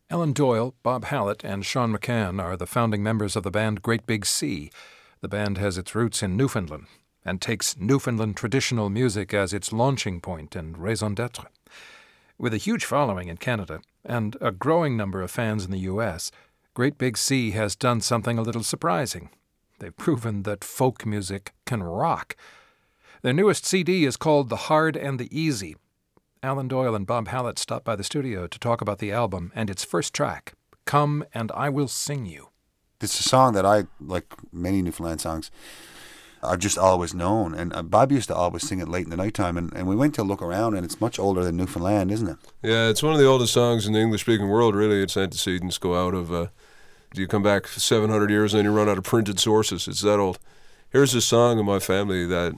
Alan Doyle, Bob Hallett, and Sean McCann are the founding members of the band Great Big Sea. The band has its roots in Newfoundland and takes Newfoundland traditional music as its launching point and raison d'etre. With a huge following in Canada and a growing number of fans in the U.S., Great Big Sea has done something a little surprising. They've proven that folk music can rock. Their newest CD is called The Hard and the Easy. Alan Doyle and Bob Hallett stopped by the studio to talk about the album and its first track, Come and I Will Sing You. It's a song that I, like many Newfoundland songs, I've just always known. And Bob used to always sing it late in the nighttime. And we went to look around, and it's much older than Newfoundland, isn't it? Yeah, it's one of the oldest songs in the English-speaking world, really. Its antecedents go out of, you come back 700 years and then you run out of printed sources. It's that old. Here's a song in my family that,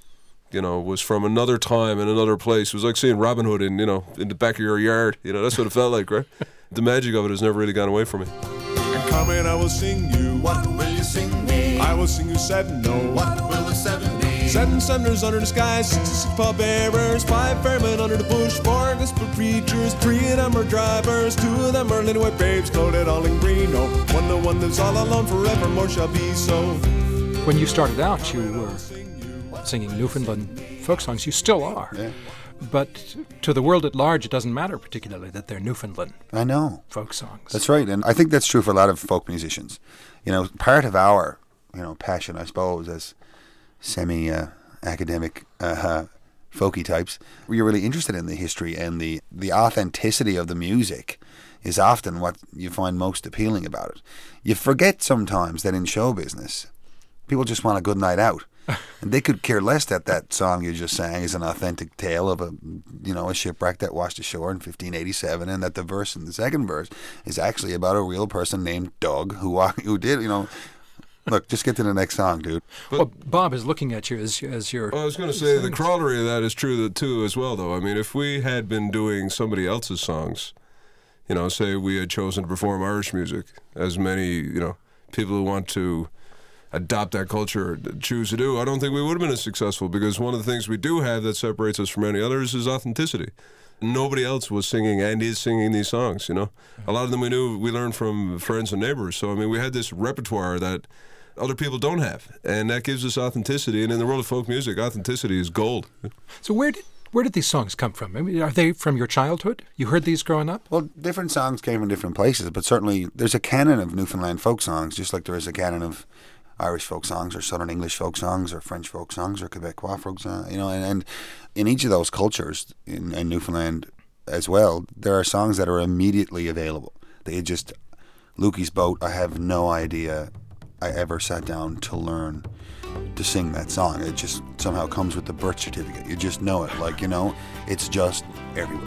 was from another time and another place. It was like seeing Robin Hood in the back of your yard. That's what it felt like, right? The magic of it has never really gone away from me. Come and I will sing you. What will you sing me? I will sing you 7 notes. What will the 7 be? 7 sunders under the sky, 66 pallbearers, 5 fairmen under the bush, 4 gospel preachers, 3 of them are drivers, 2 of them are little white babes, clothed all in green. Oh, one the one lives all alone forevermore shall be so. When you started out, you were singing Newfoundland folk songs. You still are. Yeah. But to the world at large, it doesn't matter particularly that they're Newfoundland I know. folk songs. That's right. And I think that's true for a lot of folk musicians. Part of our, passion, I suppose, as semi-academic folky types, we're really interested in the history, and the authenticity of the music is often what you find most appealing about it. You forget sometimes that in show business, people just want a good night out. And they could care less that song you just sang is an authentic tale of a shipwreck that washed ashore in 1587, and that the verse in the second verse is actually about a real person named Doug who did. Look, just get to the next song, dude. Well, Bob is looking at you as your... I was going to say the corollary of that is true too as well, though. I mean, if we had been doing somebody else's songs, say we had chosen to perform Irish music, as many people who want to adopt that culture choose to do, I don't think we would have been as successful, because one of the things we do have that separates us from any others is authenticity. Nobody else was singing and is singing these songs, A lot of them we learned from friends and neighbors. So, we had this repertoire that other people don't have, and that gives us authenticity. And in the world of folk music, authenticity is gold. So where did these songs come from? Are they from your childhood? You heard these growing up? Well, different songs came from different places, but certainly there's a canon of Newfoundland folk songs, just like there is a canon of Irish folk songs, or Southern English folk songs, or French folk songs, or Quebecois folk songs, and in each of those cultures, in Newfoundland as well, there are songs that are immediately available. Lukey's Boat, I have no idea I ever sat down to learn to sing that song. It just somehow comes with the birth certificate. You just know it, it's just everywhere.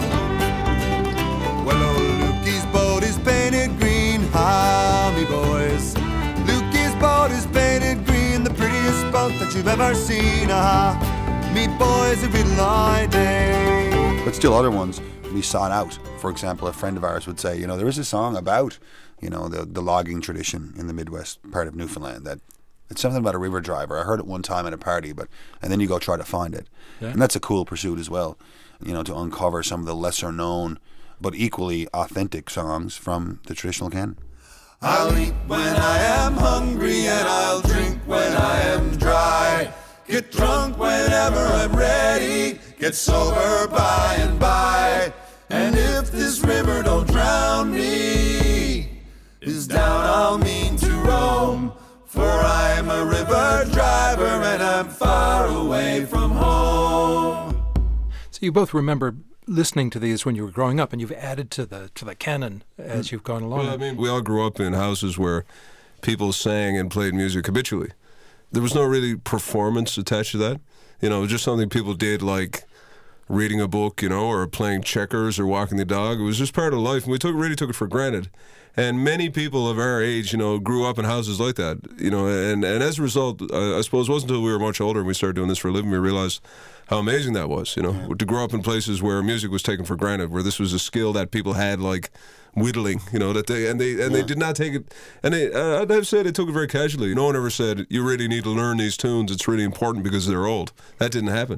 Well, old Lukey's boat is painted green, ha, me boys. Lukey's boat is painted green, the prettiest boat that you've ever seen, aha. Me boys, every light day. But still other ones we sought out. For example, a friend of ours would say, there is a song about, the logging tradition in the Midwest part of Newfoundland, that it's something about a river driver. I heard it one time at a party, and then you go try to find it. Yeah. And that's a cool pursuit as well, to uncover some of the lesser known but equally authentic songs from the traditional canon. I'll eat when I am hungry, and I'll drink when I am dry. Get drunk whenever I'm ready, get sober by and by. And if this river don't drown me, is down I'll mean to roam. For I'm a river driver, and I'm far away from home. So you both remember listening to these when you were growing up, and you've added to the canon as you've gone along. Well, we all grew up in houses where people sang and played music habitually. There was no really performance attached to that. It was just something people did, like reading a book, or playing checkers or walking the dog. It was just part of life, and we really took it for granted. And many people of our age, grew up in houses like that, and as a result, I suppose it wasn't until we were much older and we started doing this for a living, we realized how amazing that was, to grow up in places where music was taken for granted, where this was a skill that people had, like whittling, that they did not take it, and I'd have said they took it very casually. No one ever said, you really need to learn these tunes, it's really important because they're old. That didn't happen.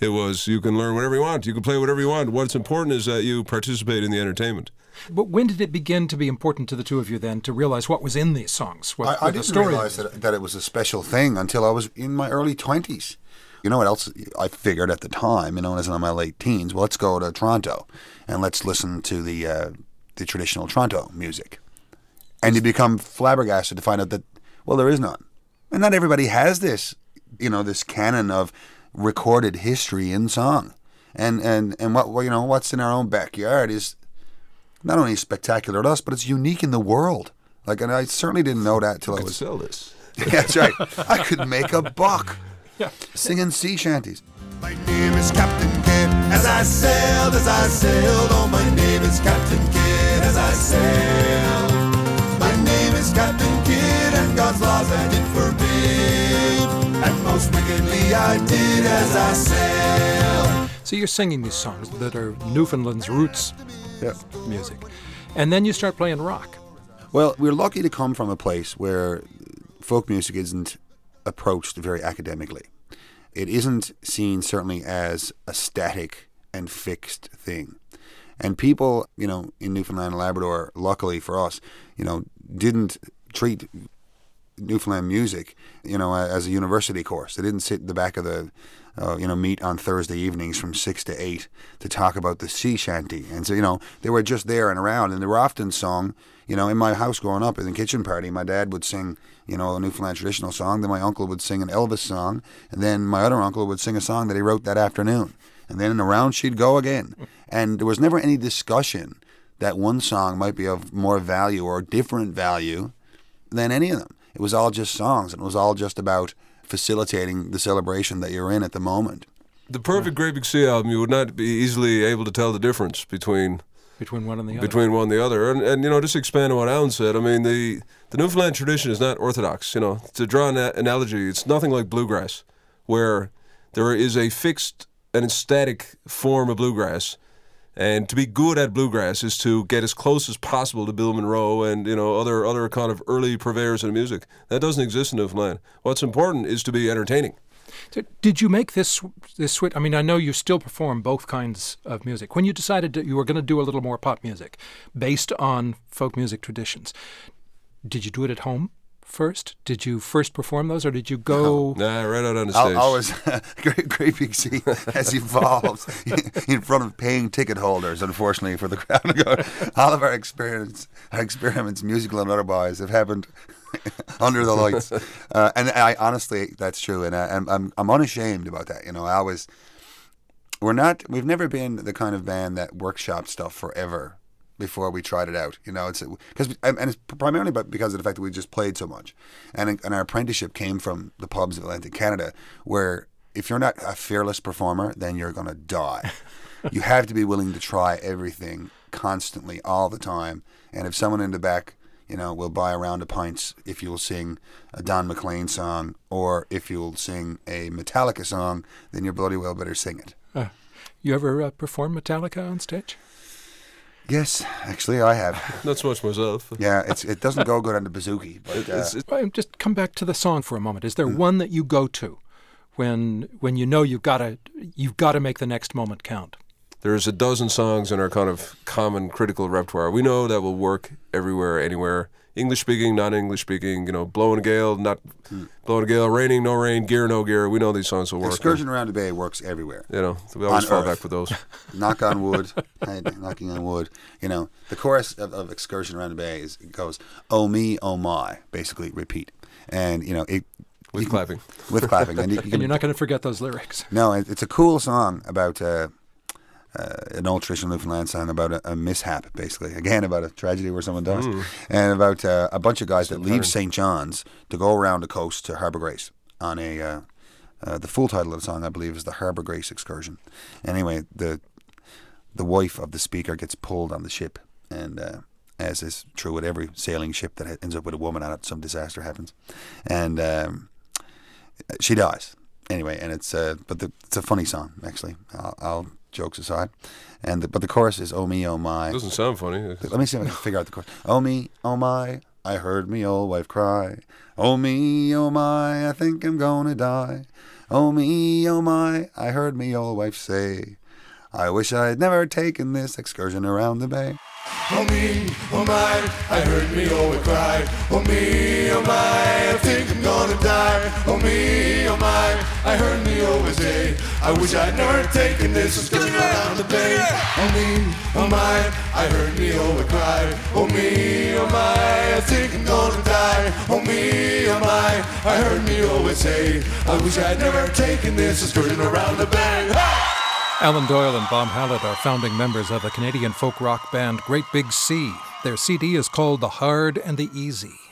It was, you can learn whatever you want. You can play whatever you want. What's important is that you participate in the entertainment. But when did it begin to be important to the two of you then to realize what was in these songs? What I the didn't story realize that it was a special thing until I was in my early 20s. You know what else I figured at the time, you know, as in my late teens? Well, let's go to Toronto and let's listen to the traditional Toronto music. And you become flabbergasted to find out that, well, there is none. And not everybody has this, you know, this canon of recorded history in song. And what, you know, what's in our own backyard is not only spectacular to us, but it's unique in the world. Like, and I certainly didn't know that till I was... sell this. Yeah, that's right. I could make a buck singing sea shanties. My name is Captain Kidd. As I sailed, oh, my name is Captain Kidd. As I sailed, my name is Captain Kidd, and God's laws I did forbid, and most wickedly I did as I sailed. So you're singing these songs that are Newfoundland's roots music. And then you start playing rock. Well, we're lucky to come from a place where folk music isn't approached very academically. It isn't seen certainly as a static and fixed thing. And people, you know, in Newfoundland and Labrador, luckily for us, you know, didn't treat Newfoundland music, you know, as a university course. They didn't sit in the back of the, meet on Thursday evenings from 6 to 8 to talk about the sea shanty. And so, you know, they were just there and around, and they were often sung, you know, in my house growing up, in the kitchen party, my dad would sing, you know, a Newfoundland traditional song, then my uncle would sing an Elvis song, and then my other uncle would sing a song that he wrote that afternoon. And then around she'd go again. And there was never any discussion that one song might be of more value or different value than any of them. It was all just songs, and it was all just about facilitating the celebration that you're in at the moment. The perfect Great Big Sea album, you would not be easily able to tell the difference between one and the other. Between one and the other. And you know, just expand on what Alan said, I mean, the Newfoundland tradition is not orthodox. You know, to draw an analogy, it's nothing like bluegrass, where there is a fixed and static form of bluegrass. And to be good at bluegrass is to get as close as possible to Bill Monroe and, you know, other kind of early purveyors of music. That doesn't exist in Newfoundland. What's important is to be entertaining. So did you make this switch? I mean, I know you still perform both kinds of music. When you decided that you were going to do a little more pop music based on folk music traditions, did you do it at home first? Did you first perform those, or did you go... Nah, right out on the stage. Always, Great Big Sea has evolved in front of paying ticket holders, unfortunately, for the crowd. All of our experiments, musical and otherwise, have happened under the lights. And I honestly, that's true. And I'm unashamed about that. You know, we've never been the kind of band that workshop stuff forever before we tried it out. You know, it's primarily because of the fact that we just played so much, and our apprenticeship came from the pubs of Atlantic Canada, where if you're not a fearless performer, then you're going to die. You have to be willing to try everything constantly, all the time. And if someone in the back, you know, will buy a round of pints if you'll sing a Don McLean song, or if you'll sing a Metallica song, then you bloody well better sing it. You ever perform Metallica on stage? Yes, actually, I have. Not so much myself. Yeah, it doesn't go good on the bouzouki. But just come back to the song for a moment. Is there one that you go to when you know you've got to make the next moment count? There's a dozen songs in our kind of common critical repertoire. We know that will work everywhere, anywhere. English speaking, non-English speaking, you know, blowing a gale, not blowing a gale, raining, no rain, gear, no gear. We know these songs will work. Excursion Around the Bay works everywhere. You know, we always fall back with those. Knock on wood, knocking on wood. You know, the chorus of Excursion Around the Bay goes, "Oh me, oh my," basically repeat. And, you know, with clapping. With clapping. And you're not going to forget those lyrics. No, it's a cool song about... an old traditional Newfoundland song about a mishap, basically. Again, about a tragedy where someone dies. And about a bunch of guys that leave St. John's to go around the coast to Harbour Grace on the full title of the song, I believe, is the Harbour Grace Excursion. Anyway, the wife of the speaker gets pulled on the ship, and as is true with every sailing ship that ends up with a woman on it, some disaster happens. And she dies. Anyway, and it's a funny song, actually. I'll jokes aside, but the chorus is "Oh me, oh my." It doesn't sound funny. Let me see if I can figure out the chorus. "Oh me, oh my, I heard me old wife cry. Oh me, oh my, I think I'm gonna die. Oh me, oh my, I heard me old wife say, I wish I'd never taken this excursion around the bay. Oh me, oh my, I heard me always cry. Oh me, oh my, I think I'm gonna die. Oh me, oh my, I heard me always say, I wish I'd never taken this excursion around the bay. Oh me, oh my, I heard me always cry. Oh me, oh my, I think I'm gonna die. Oh me, oh my, I heard me always say, I wish I'd never taken this excursion around the bay. Alan Doyle and Bob Hallett are founding members of the Canadian folk rock band Great Big Sea. Their CD is called The Hard and the Easy.